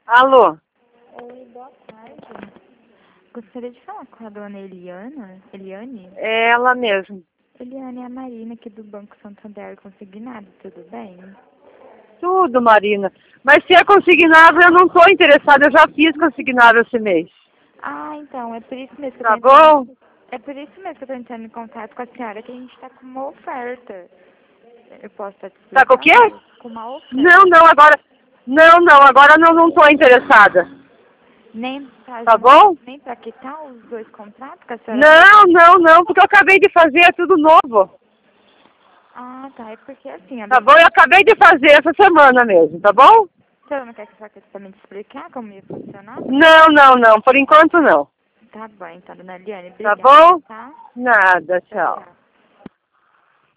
Alô? Oi, boa tarde. Gostaria de falar com a dona Eliana. Eliane? É ela mesmo. Eliane é a Marina aqui do Banco Santander Consignado, tudo bem? Tudo, Marina. Mas se é consignado, eu não estou interessada. Eu já fiz consignado esse mês. Ah, então, é por isso mesmo que Tá eu tô entrando. bom? É por isso mesmo que eu tô entrando em contato com a senhora, que a gente tá com uma oferta. Eu posso estar te Tá com o quê? explicando? Com uma oferta. Não, agora... agora não estou interessada. Nem pra, Tá bom? nem pra quitar os dois contratos que a senhora fez? Não, porque eu acabei de fazer, é tudo novo. Ah, tá. É porque assim, Tá além bom? Eu acabei de fazer essa semana mesmo, tá bom? a senhora não quer que eu faça também te explicar como ia funcionar? Não, por enquanto não. Tá bom, então, dona Eliane, Tá obrigada, bom? tá? Nada, Tchau, tchau. tchau.